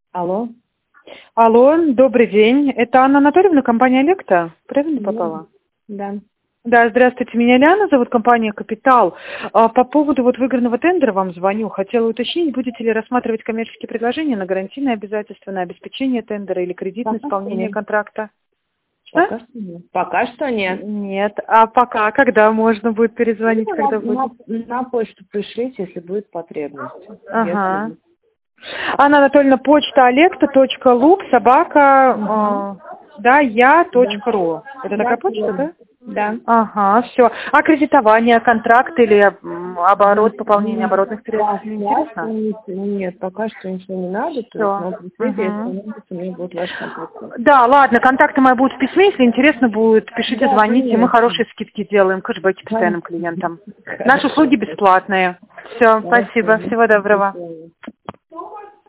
Алло. Алло, добрый день. Это Анна Анатольевна, компания «Лекта». Правильно попала? Да. Да, здравствуйте, меня Лиана зовут, компания «Капитал». По поводу выигранного тендера вам звоню. Хотела уточнить, будете ли рассматривать коммерческие предложения на гарантийное обязательство, на обеспечение тендера или кредитное исполнение контракта? Пока что нет. Пока что нет. Нет. А пока, когда можно будет перезвонить, когда будет? На почту пришлите, если будет потребность. Ага. Анна Анатольевна, почта alecta.lub@я.ру. Это такая почта, да? Да. Ага, все. А кредитование, контракт или оборот, пополнение оборотных средств? Интересно? Нет, пока что ничего не надо. Все. Пришлите, если у меня будут ваши контакты. Да, ладно, контакты мои будут в письме. Если интересно будет, пишите, Да, звоните. конечно. Мы хорошие скидки делаем, кэшбэки постоянным клиентам. Наши услуги бесплатные. Все, спасибо. Всего доброго.